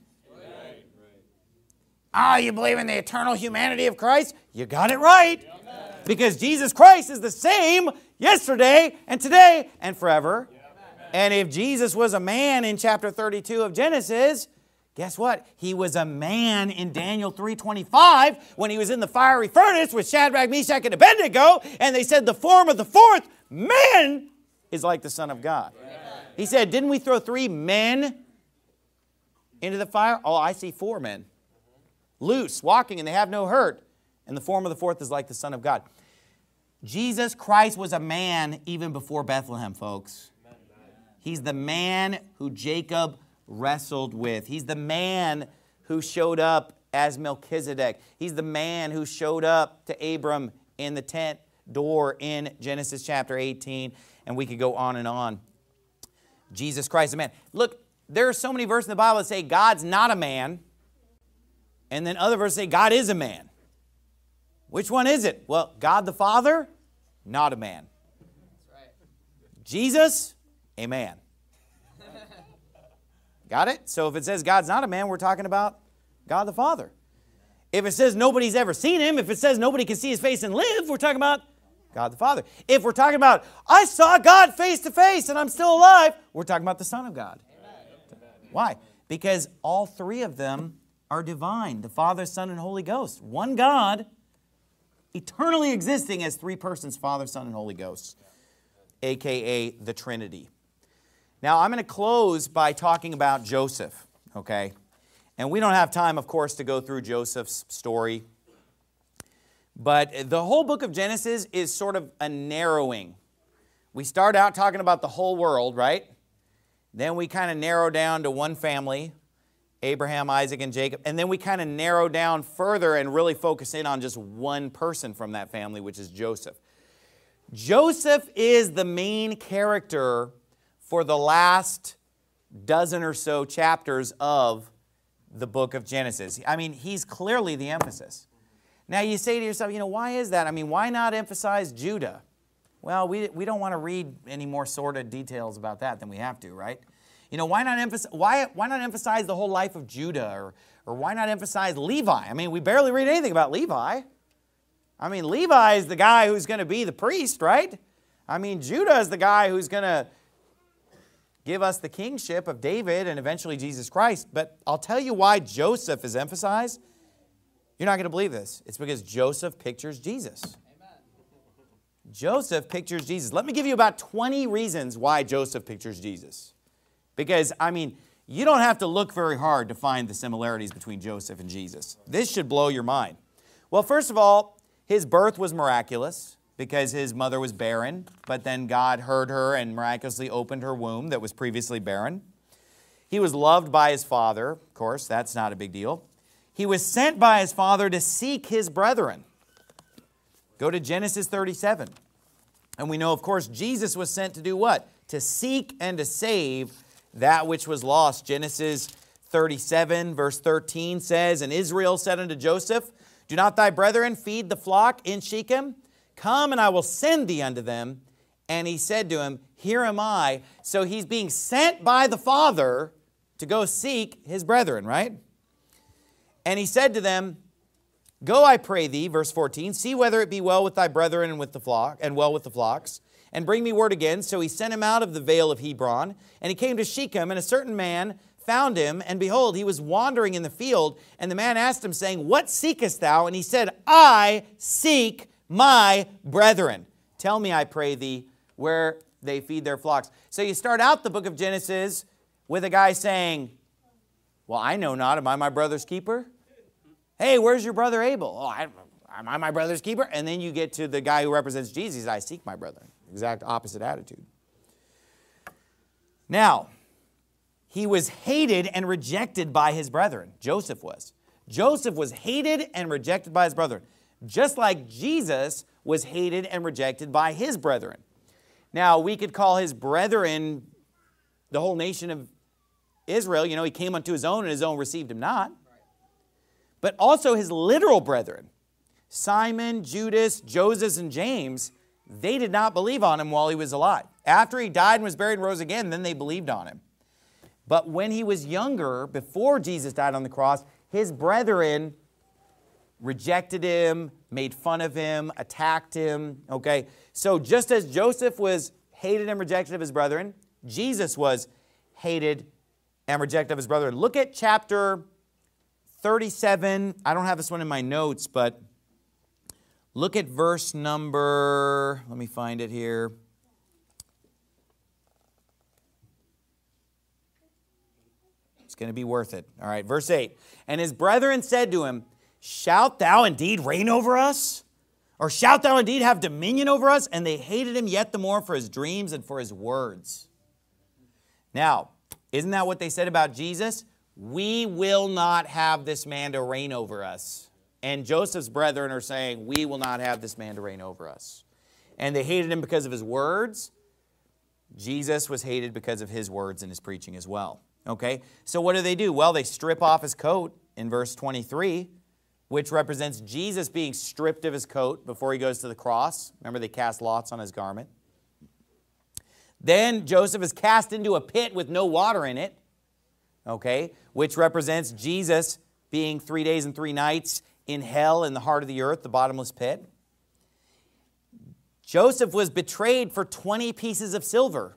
Ah, you believe in the eternal humanity of Christ? You got it right. Because Jesus Christ is the same yesterday and today and forever. And if Jesus was a man in chapter 32 of Genesis, guess what? He was a man in Daniel 3:25 when he was in the fiery furnace with Shadrach, Meshach, and Abednego, and they said the form of the fourth man is like the Son of God. He said, didn't we throw 3 men into the fire? Oh, I see 4 men. Loose, walking, and they have no hurt. And the form of the fourth is like the Son of God. Jesus Christ was a man even before Bethlehem, folks. He's the man who Jacob wrestled with. He's the man who showed up as Melchizedek. He's the man who showed up to Abram in the tent door in Genesis chapter 18. And we could go on and on. Jesus Christ, a man. Look, there are so many verses in the Bible that say God's not a man. And then other verses say God is a man. Which one is it? Well, God the Father, not a man. Jesus, a man. Got it? So if it says God's not a man, we're talking about God the Father. If it says nobody's ever seen him, if it says nobody can see his face and live, we're talking about God the Father. If we're talking about, I saw God face to face and I'm still alive, we're talking about the Son of God. Amen. Why? Because all 3 of them are divine. The Father, Son, and Holy Ghost. One God, eternally existing as 3 persons, Father, Son, and Holy Ghost, a.k.a. the Trinity. Now, I'm going to close by talking about Joseph, okay? And we don't have time, of course, to go through Joseph's story. But the whole book of Genesis is sort of a narrowing. We start out talking about the whole world, right? Then we kind of narrow down to one family, Abraham, Isaac, and Jacob. And then we kind of narrow down further and really focus in on just one person from that family, which is Joseph. Joseph is the main character for the last dozen or so chapters of the book of Genesis. I mean, he's clearly the emphasis. Now you say to yourself, why is that? I mean, why not emphasize Judah? Well, we don't want to read any more sordid details about that than we have to, right? Why not emphasize the whole life of Judah? Or why not emphasize Levi? I mean, we barely read anything about Levi. I mean, Levi is the guy who's going to be the priest, right? I mean, Judah is the guy who's going to give us the kingship of David and eventually Jesus Christ. But I'll tell you why Joseph is emphasized. You're not going to believe this. It's because Joseph pictures Jesus. Amen. Joseph pictures Jesus. Let me give you about 20 reasons why Joseph pictures Jesus. Because, I mean, you don't have to look very hard to find the similarities between Joseph and Jesus. This should blow your mind. Well, first of all, his birth was miraculous because his mother was barren, but then God heard her and miraculously opened her womb that was previously barren. He was loved by his father. Of course, that's not a big deal. He was sent by his father to seek his brethren. Go to Genesis 37. And we know, of course, Jesus was sent to do what? To seek and to save that which was lost. Genesis 37, verse 13 says, And Israel said unto Joseph, Do not thy brethren feed the flock in Shechem? Come, and I will send thee unto them. And he said to him, Here am I. So he's being sent by the Father to go seek his brethren, right? And he said to them, Go, I pray thee, verse 14, see whether it be well with thy brethren and with the flock, and well with the flocks, and bring me word again. So he sent him out of the vale of Hebron, and he came to Shechem, and a certain man found him, and behold, he was wandering in the field, and the man asked him, saying, What seekest thou? And he said, I seek my brethren. Tell me, I pray thee, where they feed their flocks. So you start out the book of Genesis with a guy saying, Well, I know not, am I my brother's keeper? Hey, where's your brother Abel? Oh, am I my brother's keeper? And then you get to the guy who represents Jesus. I seek my brethren. Exact opposite attitude. Now, he was hated and rejected by his brethren. Joseph was. Joseph was hated and rejected by his brethren, just like Jesus was hated and rejected by his brethren. Now, we could call his brethren the whole nation of Israel. You know, he came unto his own, and his own received him not. But also his literal brethren, Simon, Judas, Joseph, and James, they did not believe on him while he was alive. After he died and was buried and rose again, then they believed on him. But when he was younger, before Jesus died on the cross, his brethren rejected him, made fun of him, attacked him. Okay, so just as Joseph was hated and rejected of his brethren, Jesus was hated and rejected of his brethren. Look at chapter 37, I don't have this one in my notes, but look at verse number, let me find it here. It's going to be worth it. All right, verse 8. And his brethren said to him, Shalt thou indeed reign over us? Or shalt thou indeed have dominion over us? And they hated him yet the more for his dreams and for his words. Now, isn't that what they said about Jesus? We will not have this man to reign over us. And Joseph's brethren are saying, we will not have this man to reign over us. And they hated him because of his words. Jesus was hated because of his words and his preaching as well. Okay, so what do? Well, they strip off his coat in verse 23, which represents Jesus being stripped of his coat before he goes to the cross. Remember, they cast lots on his garment. Then Joseph is cast into a pit with no water in it. Okay, which represents Jesus being 3 days and 3 nights in hell in the heart of the earth, the bottomless pit. Joseph was betrayed for 20 pieces of silver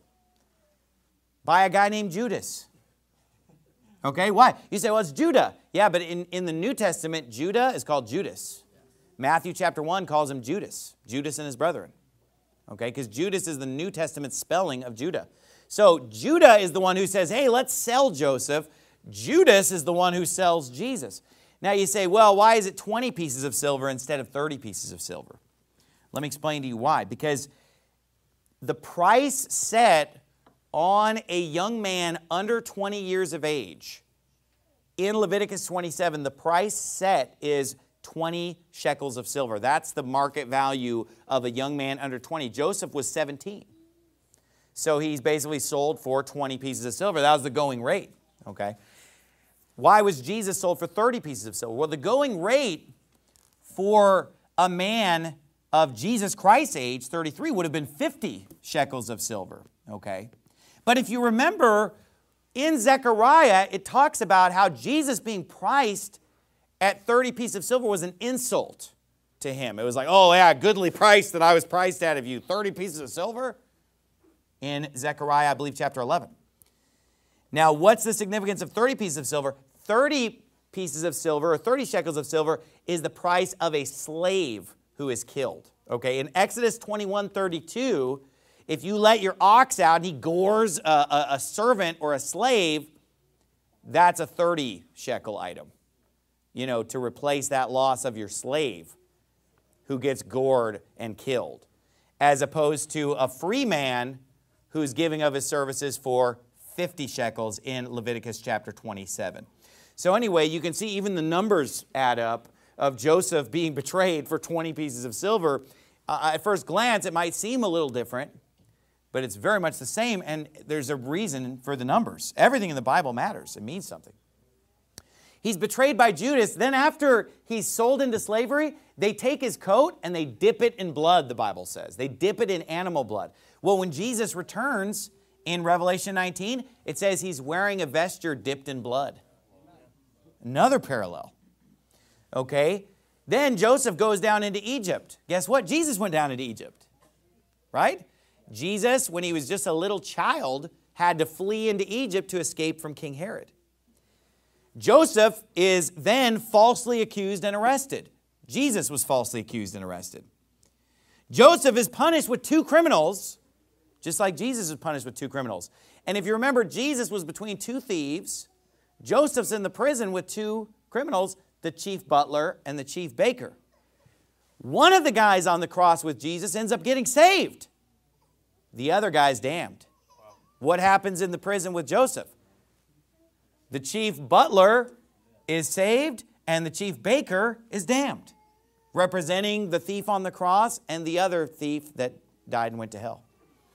by a guy named Judas. Okay, why? You say, well, it's Judah. Yeah, but in the New Testament, Judah is called Judas. Matthew chapter 1 calls him Judas. Judas and his brethren. Okay, because Judas is the New Testament spelling of Judah. So Judah is the one who says, hey, let's sell Joseph. Judas is the one who sells Jesus. Now you say, well, why is it 20 pieces of silver instead of 30 pieces of silver? Let me explain to you why. Because the price set on a young man under 20 years of age, in Leviticus 27, the price set is 20 shekels of silver. That's the market value of a young man under 20. Joseph was 17. So he's basically sold for 20 pieces of silver. That was the going rate. Okay. Why was Jesus sold for 30 pieces of silver? Well, the going rate for a man of Jesus Christ's age, 33, would have been 50 shekels of silver. Okay. But if you remember, in Zechariah, it talks about how Jesus being priced at 30 pieces of silver was an insult to him. It was like, oh yeah, goodly price that I was priced out of you. 30 pieces of silver? In Zechariah, I believe, chapter 11. Now, what's the significance of 30 pieces of silver? 30 pieces of silver, or 30 shekels of silver, is the price of a slave who is killed. Okay, in Exodus 21:32, if you let your ox out and he gores a servant or a slave, that's a 30 shekel item. You know, to replace that loss of your slave who gets gored and killed. As opposed to a free man who's giving of his services for 50 shekels in Leviticus chapter 27. So anyway, you can see even the numbers add up of Joseph being betrayed for 20 pieces of silver. At first glance, it might seem a little different, but it's very much the same, and there's a reason for the numbers. Everything in the Bible matters. It means something. He's betrayed by Judas. Then after he's sold into slavery, they take his coat and they dip it in blood, the Bible says. They dip it in animal blood. Well, when Jesus returns in Revelation 19, it says he's wearing a vesture dipped in blood. Another parallel. Okay? Then Joseph goes down into Egypt. Guess what? Jesus went down into Egypt. Right? Jesus, when he was just a little child, had to flee into Egypt to escape from King Herod. Joseph is then falsely accused and arrested. Jesus was falsely accused and arrested. Joseph is punished with 2 criminals, just like Jesus is punished with 2 criminals. And if you remember, Jesus was between 2 thieves. Joseph's in the prison with 2 criminals, the chief butler and the chief baker. One of the guys on the cross with Jesus ends up getting saved. The other guy's damned. What happens in the prison with Joseph? The chief butler is saved and the chief baker is damned, representing the thief on the cross and the other thief that died and went to hell.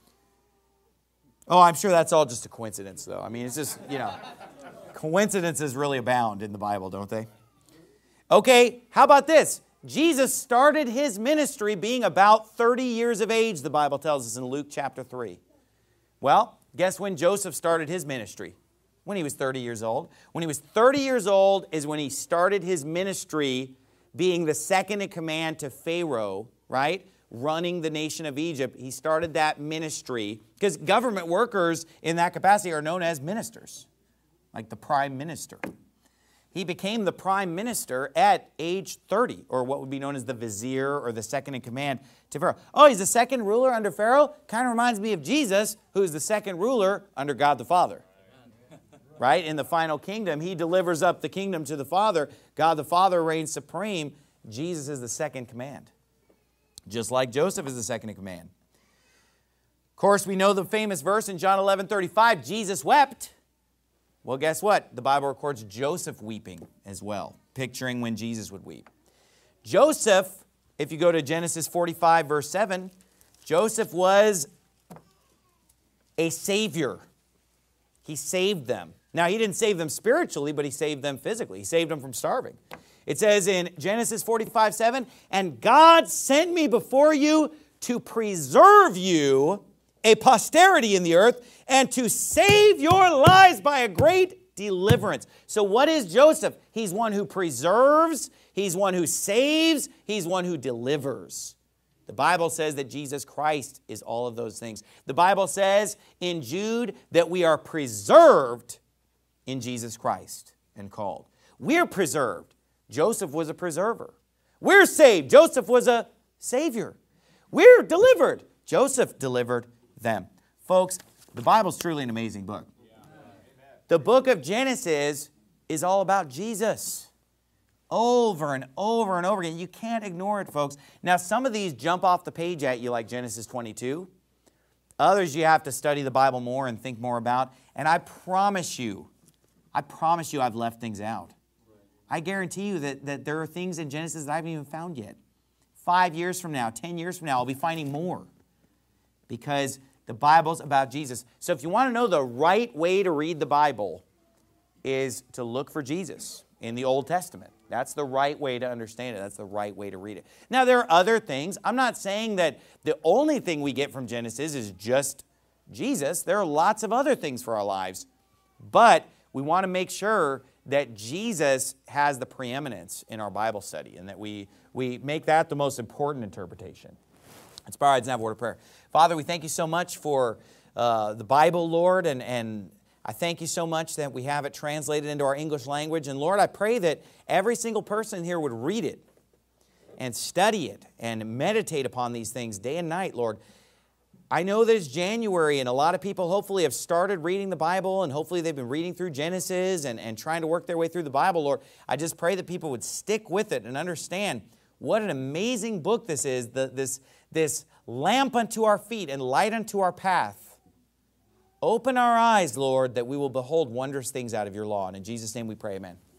Oh, I'm sure that's all just a coincidence, though. I mean, it's just, coincidences really abound in the Bible, don't they? Okay, how about this? Jesus started his ministry being about 30 years of age, the Bible tells us in Luke chapter 3. Well, guess when Joseph started his ministry? When he was 30 years old. When he was 30 years old is when he started his ministry being the second in command to Pharaoh, right? Running the nation of Egypt. He started that ministry because government workers in that capacity are known as ministers, like the prime minister. He became the prime minister at age 30, or what would be known as the vizier or the second in command to Pharaoh. Oh, he's the second ruler under Pharaoh? Kind of reminds me of Jesus, who's the second ruler under God the Father. Right? In the final kingdom, he delivers up the kingdom to the Father. God the Father reigns supreme. Jesus is the second command. Just like Joseph is the second in command. Of course, we know the famous verse in John 11:35, Jesus wept. Well, guess what? The Bible records Joseph weeping as well, picturing when Jesus would weep. Joseph, if you go to Genesis 45, verse 7, Joseph was a savior. He saved them. Now, he didn't save them spiritually, but he saved them physically. He saved them from starving. It says in Genesis 45:7, and God sent me before you to preserve you a posterity in the earth and to save your lives by a great deliverance. So what is Joseph? He's one who preserves, he's one who saves, he's one who delivers. The Bible says that Jesus Christ is all of those things. The Bible says in Jude that we are preserved in Jesus Christ and called. We're preserved. Joseph was a preserver. We're saved. Joseph was a savior. We're delivered. Joseph delivered them. Folks, the Bible's truly an amazing book. The book of Genesis is all about Jesus. Over and over and over again. You can't ignore it, folks. Now, some of these jump off the page at you like Genesis 22. Others you have to study the Bible more and think more about. And I promise you I've left things out. I guarantee you that there are things in Genesis that I haven't even found yet. 5 years from now, 10 years from now, I'll be finding more. Because the Bible's about Jesus. So if you want to know the right way to read the Bible is to look for Jesus in the Old Testament. That's the right way to understand it. That's the right way to read it. Now, there are other things. I'm not saying that the only thing we get from Genesis is just Jesus. There are lots of other things for our lives. But we want to make sure that Jesus has the preeminence in our Bible study and that we make that the most important interpretation. Let's bow our heads and have a word of prayer. Father, we thank you so much for the Bible, Lord, and I thank you so much that we have it translated into our English language. And Lord, I pray that every single person here would read it and study it and meditate upon these things day and night, Lord. I know that it's January and a lot of people hopefully have started reading the Bible and hopefully they've been reading through Genesis and trying to work their way through the Bible, Lord. I just pray that people would stick with it and understand what an amazing book this is, this lamp unto our feet and light unto our path. Open our eyes, Lord, that we will behold wondrous things out of your law. And in Jesus' name we pray, amen.